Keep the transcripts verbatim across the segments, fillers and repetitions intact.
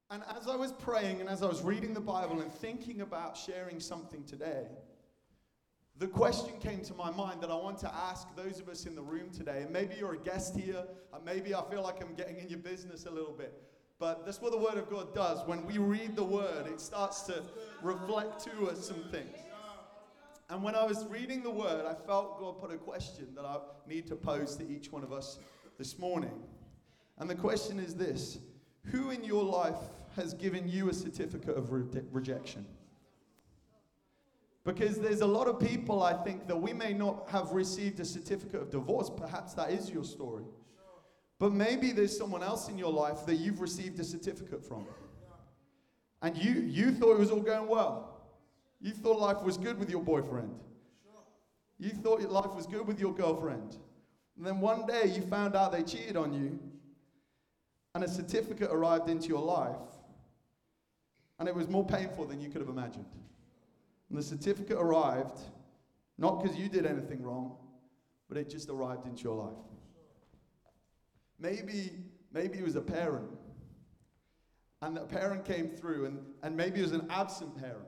And as I was praying and as I was reading the Bible and thinking about sharing something today, the question came to my mind that I want to ask those of us in the room today. And maybe you're a guest here, and maybe I feel like I'm getting in your business a little bit. But that's what the Word of God does. When we read the Word, it starts to reflect to us some things. And when I was reading the Word, I felt God put a question that I need to pose to each one of us this morning. And the question is this: who in your life has given you a certificate of re- rejection? Because there's a lot of people, I think, that we may not have received a certificate of divorce. Perhaps that is your story. But maybe there's someone else in your life that you've received a certificate from. And you, you thought it was all going well. You thought life was good with your boyfriend. You thought your life was good with your girlfriend. And then one day you found out they cheated on you. And a certificate arrived into your life. And it was more painful than you could have imagined. And the certificate arrived, not because you did anything wrong, but it just arrived into your life. Maybe, maybe it was a parent. And that parent came through, and, and maybe it was an absent parent.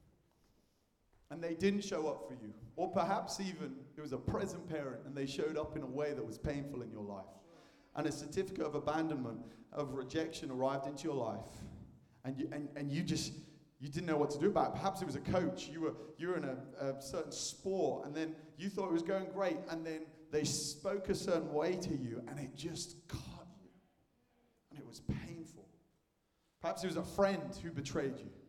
And they didn't show up for you. Or perhaps even it was a present parent, and they showed up in a way that was painful in your life. And a certificate of abandonment, of rejection arrived into your life. And you, and, and you just... You didn't know what to do about it. Perhaps it was a coach. You were you were in a, a certain sport, and then you thought it was going great, and then they spoke a certain way to you, and it just caught you. And it was painful. Perhaps it was a friend who betrayed you.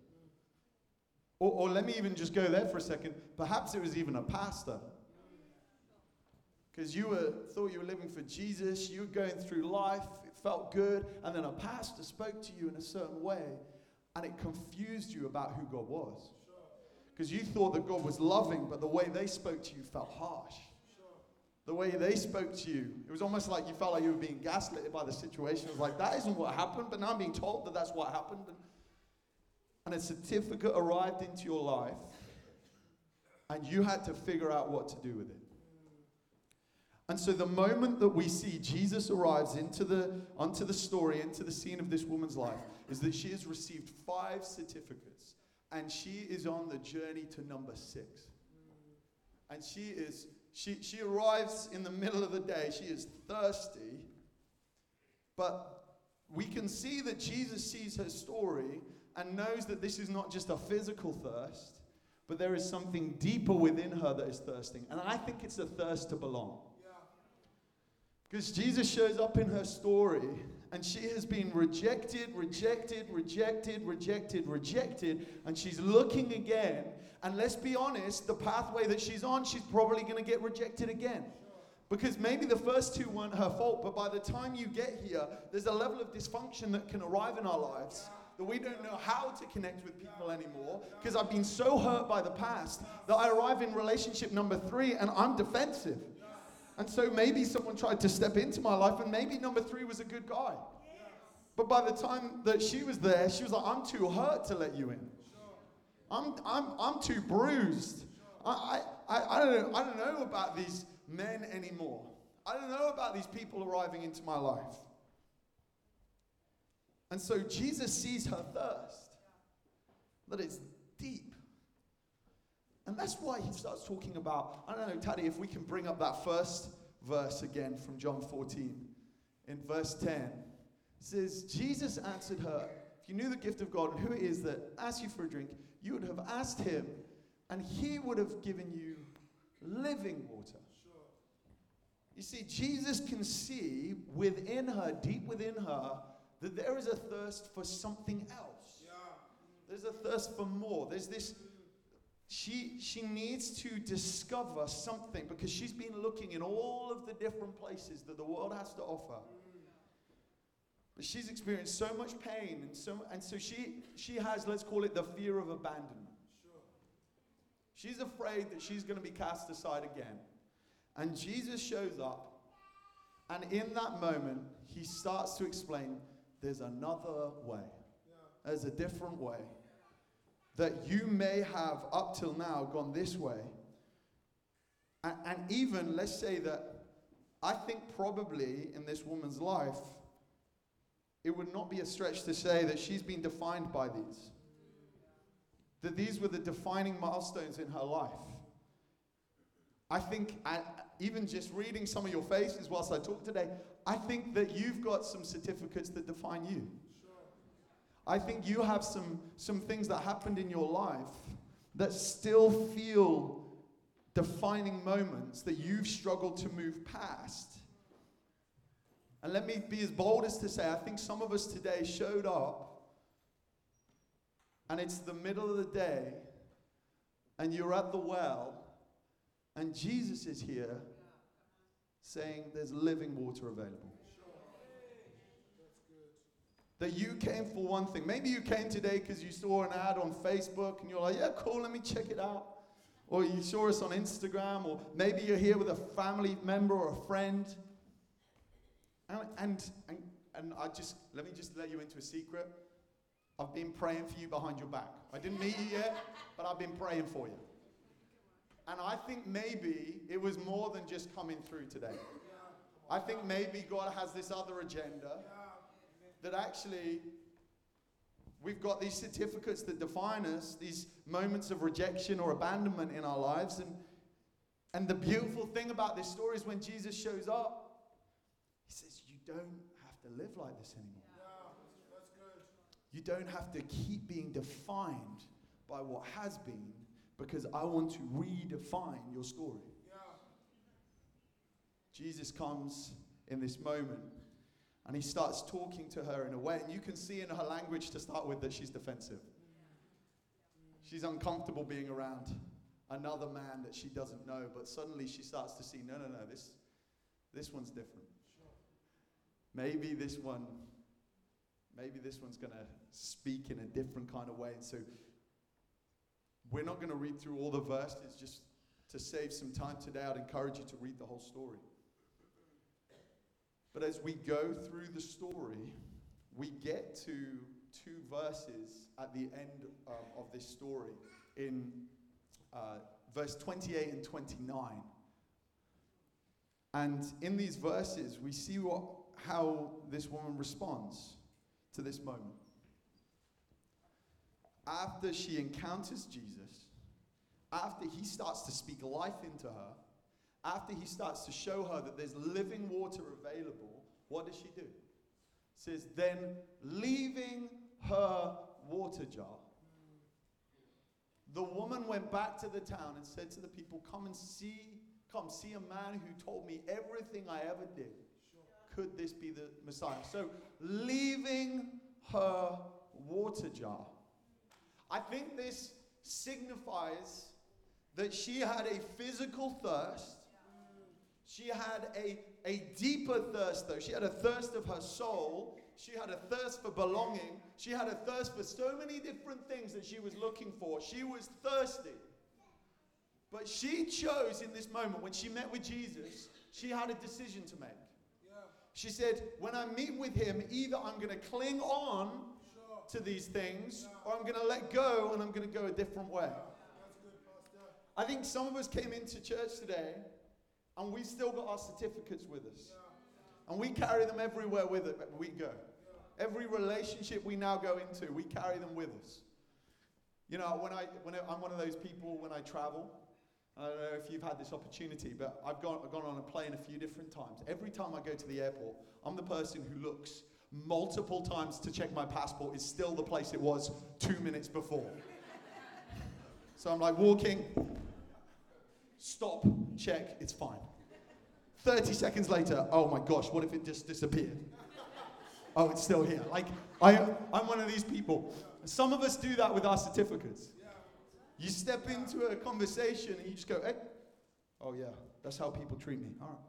Or, or let me even just go there for a second. Perhaps it was even a pastor. Because you were thought you were living for Jesus, you were going through life, it felt good, and then a pastor spoke to you in a certain way. And it confused you about who God was. Because you thought that God was loving, but the way they spoke to you felt harsh. The way they spoke to you, it was almost like you felt like you were being gaslit by the situation. It was like, that isn't what happened, but now I'm being told that that's what happened. And, and a certificate arrived into your life, and you had to figure out what to do with it. And so the moment that we see Jesus arrives into the, onto the story, into the scene of this woman's life, is that she has received five certificates. And she is on the journey to number six. And she is, she, she arrives in the middle of the day. She is thirsty. But we can see that Jesus sees her story and knows that this is not just a physical thirst, but there is something deeper within her that is thirsting. And I think it's a thirst to belong. Because Jesus shows up in her story, and she has been rejected, rejected, rejected, rejected, rejected, and she's looking again. And let's be honest, the pathway that she's on, she's probably going to get rejected again. Because maybe the first two weren't her fault, but by the time you get here, there's a level of dysfunction that can arrive in our lives that we don't know how to connect with people anymore. Because I've been so hurt by the past that I arrive in relationship number three, and I'm defensive. And so maybe someone tried to step into my life, and maybe number three was a good guy. But by the time that she was there, she was like, I'm too hurt to let you in. I'm I'm I'm too bruised. I I, I don't know, I don't know about these men anymore. I don't know about these people arriving into my life. And so Jesus sees her thirst, that it's deep. And that's why he starts talking about, I don't know, Taddy, if we can bring up that first verse again from John fourteen. In verse ten, it says, Jesus answered her, if you knew the gift of God and who it is that asks you for a drink, you would have asked him, and he would have given you living water. Sure. You see, Jesus can see within her, deep within her, that there is a thirst for something else. Yeah. There's a thirst for more. There's this... She she needs to discover something because she's been looking in all of the different places that the world has to offer. But she's experienced so much pain, and so and so she she has, let's call it, the fear of abandonment. Sure. She's afraid that she's going to be cast aside again. And Jesus shows up, and in that moment, he starts to explain, there's another way. Yeah. There's a different way. That you may have up till now gone this way. And, and even, let's say that I think probably in this woman's life, it would not be a stretch to say that she's been defined by these. That these were the defining milestones in her life. I think, I, even just reading some of your faces whilst I talk today, I think that you've got some certificates that define you. I think you have some, some things that happened in your life that still feel defining moments that you've struggled to move past. And let me be as bold as to say, I think some of us today showed up, and it's the middle of the day, and you're at the well, and Jesus is here saying there's living water available. That you came for one thing. Maybe you came today because you saw an ad on Facebook and you're like, yeah, cool, let me check it out. Or you saw us on Instagram, or maybe you're here with a family member or a friend. And, and, and, and I just, let me just let you into a secret. I've been praying for you behind your back. I didn't meet you yet, but I've been praying for you. And I think maybe it was more than just coming through today. I think maybe God has this other agenda. That actually, we've got these certificates that define us, these moments of rejection or abandonment in our lives. And, and the beautiful thing about this story is when Jesus shows up, he says, you don't have to live like this anymore. Yeah, that's good. You don't have to keep being defined by what has been, because I want to redefine your story. Yeah. Jesus comes in this moment. And he starts talking to her in a way, and you can see in her language to start with that she's defensive. She's uncomfortable being around another man that she doesn't know, but suddenly she starts to see, no, no, no, this, this one's different. Maybe this one, maybe this one's going to speak in a different kind of way. And so we're not going to read through all the verses. Just to save some time today, I'd encourage you to read the whole story. But as we go through the story, we get to two verses at the end um, of this story in uh, verse twenty-eight and twenty-nine. And in these verses, we see what, how this woman responds to this moment. After she encounters Jesus, after he starts to speak life into her, after he starts to show her that there's living water available, what does she do? It says, then leaving her water jar, the woman went back to the town and said to the people, come and see, come see a man who told me everything I ever did. Could this be the Messiah? So leaving her water jar. I think this signifies that she had a physical thirst. She had a, a deeper thirst, though. She had a thirst of her soul. She had a thirst for belonging. She had a thirst for so many different things that she was looking for. She was thirsty. But she chose in this moment, when she met with Jesus, she had a decision to make. Yeah. She said, when I meet with him, either I'm going to cling on Sure. to these things, Yeah. or I'm going to let go and I'm going to go a different way. Yeah. That's good, Pastor. I think some of us came into church today and we still got our certificates with us. Yeah. And we carry them everywhere with it we go. Yeah. Every relationship we now go into, we carry them with us. You know, when I when I, I'm one of those people when I travel, I don't know if you've had this opportunity, but I've gone, I've gone on a plane a few different times. Every time I go to the airport, I'm the person who looks multiple times to check my passport is still the place it was two minutes before. So I'm like walking, stop, check, it's fine. thirty seconds later, oh my gosh, what if it just disappeared? Oh, it's still here. Like, I, I'm one of these people. Some of us do that with our certificates. You step into a conversation and you just go, hey, oh yeah, that's how people treat me. All right.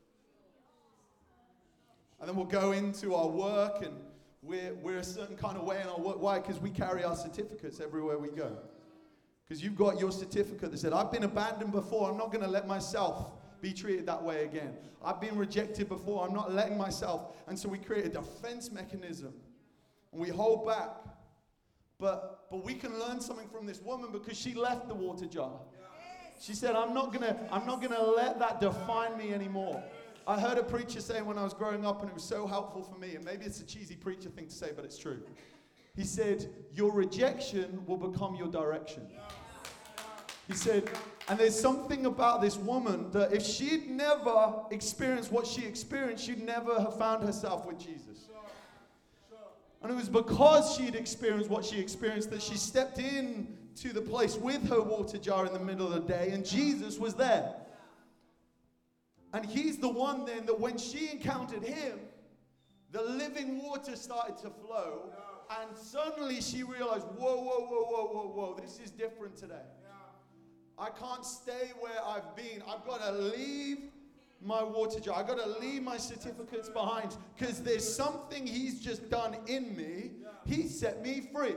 And then we'll go into our work and we're, we're a certain kind of way in our work. Why? Because we carry our certificates everywhere we go. Because you've got your certificate that said, I've been abandoned before. I'm not going to let myself be treated that way again. I've been rejected before. I'm not letting myself. And so we create a defense mechanism. And we hold back. But, but we can learn something from this woman because she left the water jar. She said, I'm not going to I'm not going to let that define me anymore. I heard a preacher say when I was growing up, and it was so helpful for me, and maybe it's a cheesy preacher thing to say, but it's true. He said, your rejection will become your direction. He said, and there's something about this woman that if she'd never experienced what she experienced, she'd never have found herself with Jesus. And it was because she'd experienced what she experienced that she stepped in to the place with her water jar in the middle of the day, and Jesus was there. And he's the one then that when she encountered him, the living water started to flow, and suddenly she realized, whoa, whoa, whoa, whoa, whoa, whoa, this is different today. I can't stay where I've been. I've got to leave my water jar. I've got to leave my certificates behind, because there's something he's just done in me. He set me free.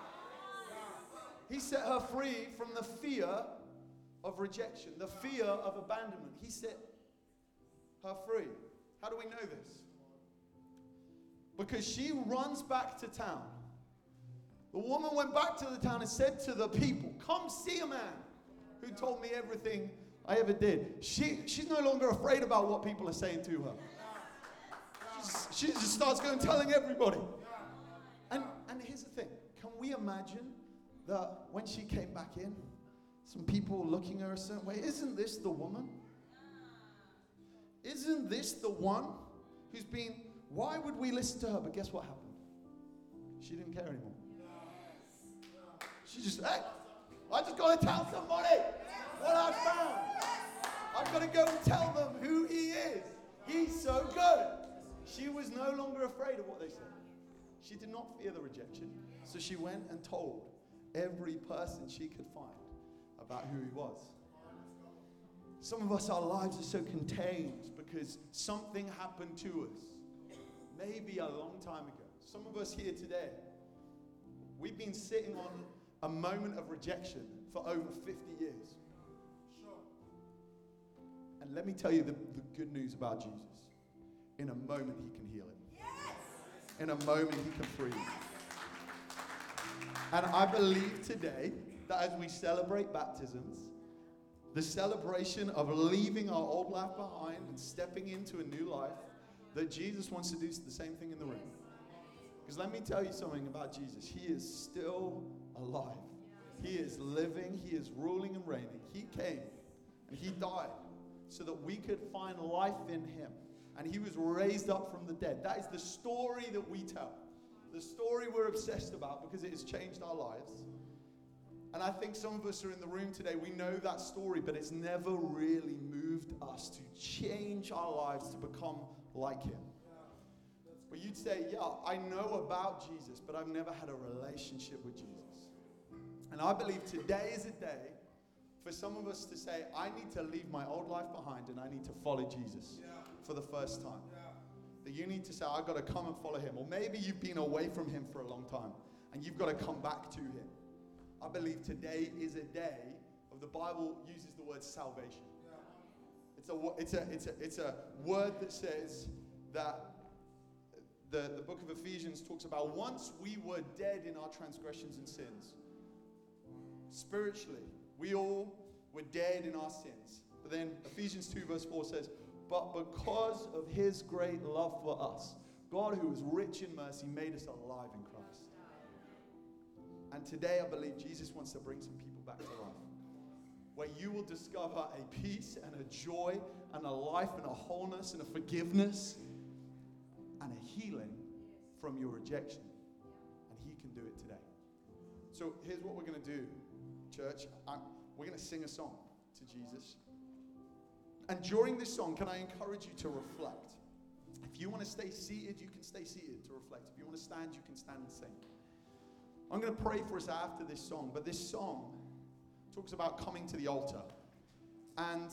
He set her free from the fear of rejection, the fear of abandonment. He set her free. How do we know this? Because she runs back to town. The woman went back to the town and said to the people, come see a man who told me everything I ever did. She, she's no longer afraid about what people are saying to her. She's, she just starts going telling everybody. And, and here's the thing. Can we imagine that when she came back in, some people looking at her a certain way? Isn't this the woman? Isn't this the one who's been... Why would we listen to her? But guess what happened? She didn't care anymore. She just, hey, I just got to tell somebody what I found. I've got to go and tell them who he is. He's so good. She was no longer afraid of what they said. She did not fear the rejection. So she went and told every person she could find about who he was. Some of us, our lives are so contained because something happened to us. Maybe a long time ago. Some of us here today, we've been sitting on a moment of rejection for over fifty years. And let me tell you the, the good news about Jesus. In a moment, he can heal it. In a moment, he can free you. And I believe today that as we celebrate baptisms, the celebration of leaving our old life behind and stepping into a new life, that Jesus wants to do the same thing in the room. Because let me tell you something about Jesus. He is still alive. He is living. He is ruling and reigning. He came and he died so that we could find life in him. And he was raised up from the dead. That is the story that we tell. The story we're obsessed about because it has changed our lives. And I think some of us are in the room today. We know that story, but it's never really moved us to change our lives to become like him. But you'd say, yeah, I know about Jesus, but I've never had a relationship with Jesus. And I believe today is a day for some of us to say, I need to leave my old life behind and I need to follow Jesus yeah. for the first time. Yeah. That you need to say, I've got to come and follow him. Or maybe you've been away from him for a long time and you've got to come back to him. I believe today is a day of, the Bible uses the word salvation. It's a, it's a, it's a, it's a word that says that the, the book of Ephesians talks about once we were dead in our transgressions and sins. Spiritually, we all were dead in our sins. But then Ephesians two verse four says, but because of his great love for us, God who is rich in mercy made us alive in Christ. And today I believe Jesus wants to bring some people back to life. Where you will discover a peace and a joy and a life and a wholeness and a forgiveness and a healing from your rejection. And he can do it today. So here's what we're going to do, church. I'm, we're going to sing a song to Jesus. And during this song, can I encourage you to reflect? If you want to stay seated, you can stay seated to reflect. If you want to stand, you can stand and sing. I'm going to pray for us after this song, but this song talks about coming to the altar. And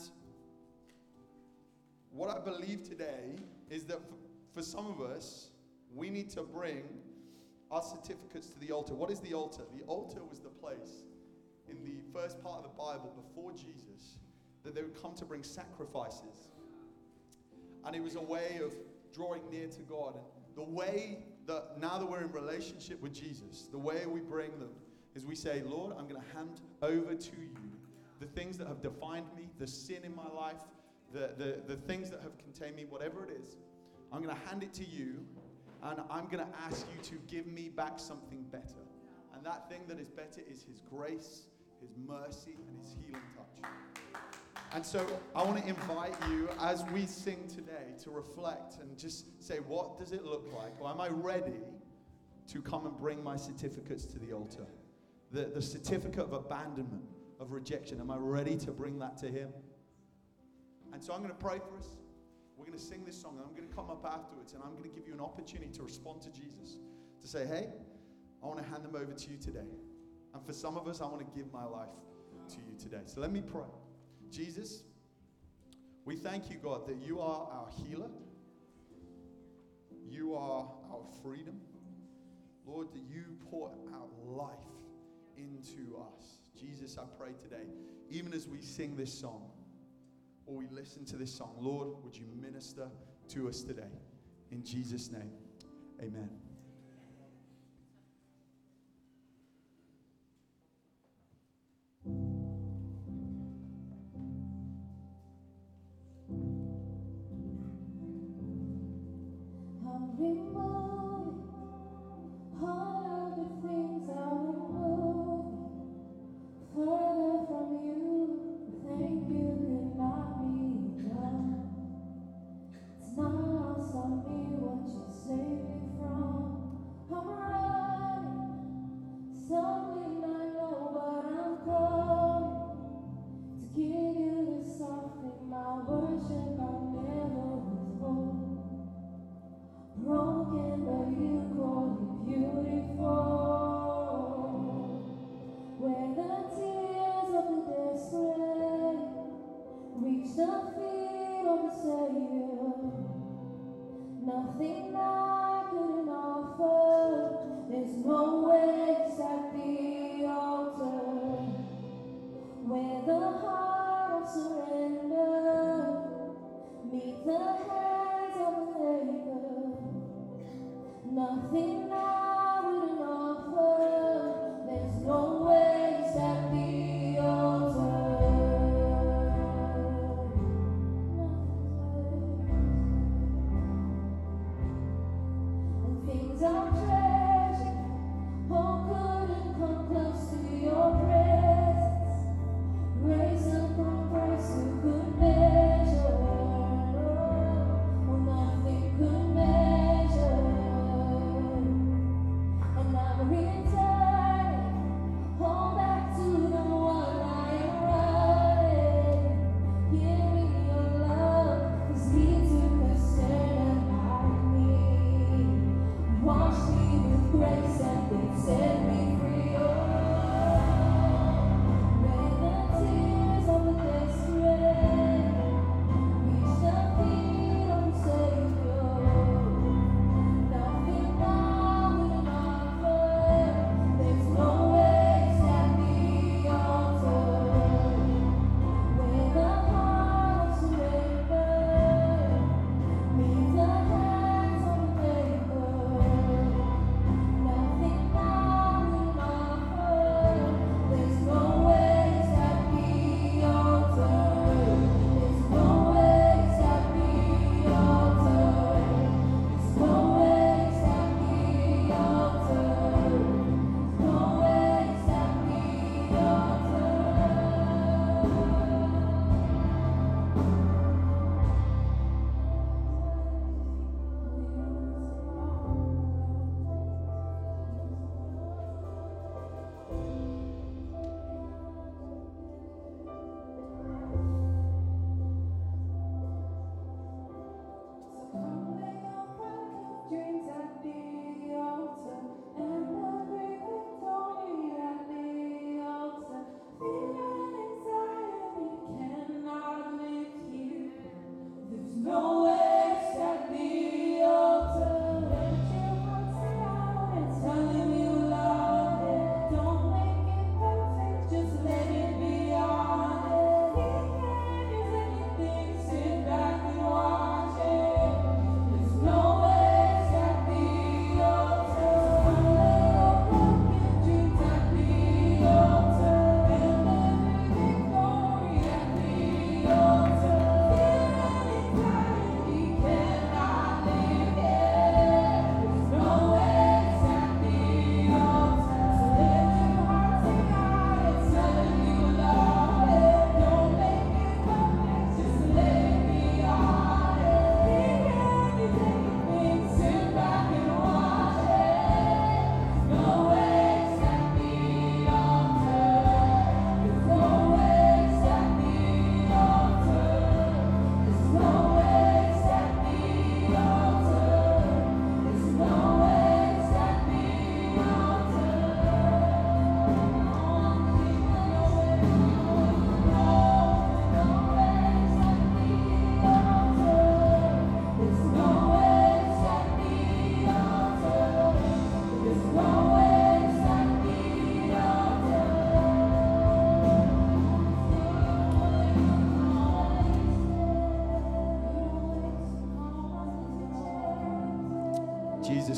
what I believe today is that for, for some of us, we need to bring our certificates to the altar. What is the altar? The altar was the place in the first part of the Bible before Jesus that they would come to bring sacrifices. And it was a way of drawing near to God. And the way that now that we're in relationship with Jesus, the way we bring them is we say, Lord, I'm going to hand over to you the things that have defined me, the sin in my life, the, the, the things that have contained me, whatever it is, I'm going to hand it to you, and I'm going to ask you to give me back something better. And that thing that is better is His grace, His mercy, and His healing touch. And so I want to invite you, as we sing today, to reflect and just say, what does it look like? Or am I ready to come and bring my certificates to the altar? The, the certificate of abandonment, of rejection. Am I ready to bring that to Him? And so I'm going to pray for us. We're going to sing this song, and I'm going to come up afterwards, and I'm going to give you an opportunity to respond to Jesus. To say, hey, I want to hand them over to you today. And for some of us, I want to give my life to you today. So let me pray. Jesus, we thank you, God, that you are our healer. You are our freedom. Lord, that you pour out life into us. Jesus, I pray today, even as we sing this song, or we listen to this song, Lord, would you minister to us today? In Jesus' name, amen. I'm removing all of the things I'm removing further from you. Thank you cannot be done. It's not lost on me what you saved me from.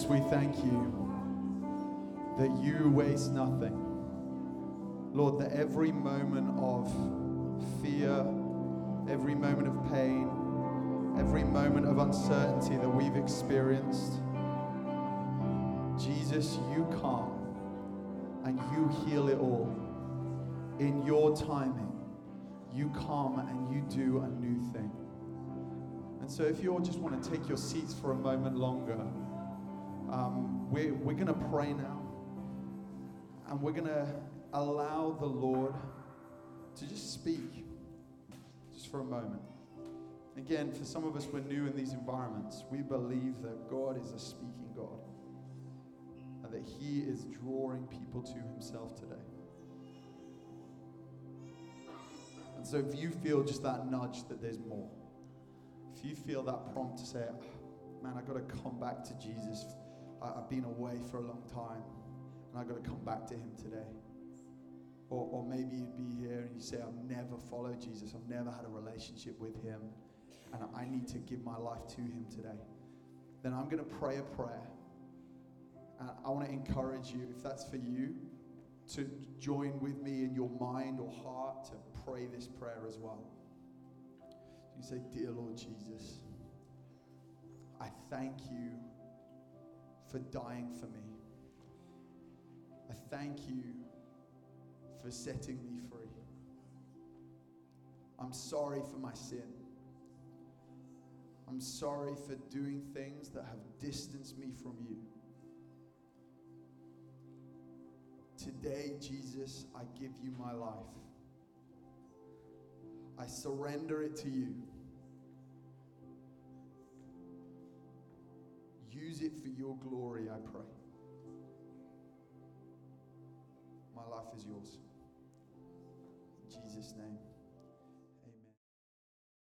Jesus, we thank you that you waste nothing. Lord, that every moment of fear, every moment of pain, every moment of uncertainty that we've experienced, Jesus, you come and you heal it all. In your timing, you come and you do a new thing. And so if you all just want to take your seats for a moment longer, um, we're, we're going to pray now. And we're going to allow the Lord to just speak just for a moment. Again, for some of us, we're new in these environments. We believe that God is a speaking God and that he is drawing people to himself today. And so if you feel just that nudge that there's more, if you feel that prompt to say, man, I've got to come back to Jesus. I, I've been away for a long time and I've got to come back to him today. Or, or maybe you'd be here and you say, I've never followed Jesus. I've never had a relationship with him. And I need to give my life to him today. Then I'm going to pray a prayer. And I want to encourage you, if that's for you, to join with me in your mind or heart to pray this prayer as well. You say, dear Lord Jesus, I thank you for dying for me. I thank you for setting me free. I'm sorry for my sin. I'm sorry for doing things that have distanced me from you. Today, Jesus, I give you my life. I surrender it to you. Use it for your glory, I pray. My life is yours. In Jesus' name.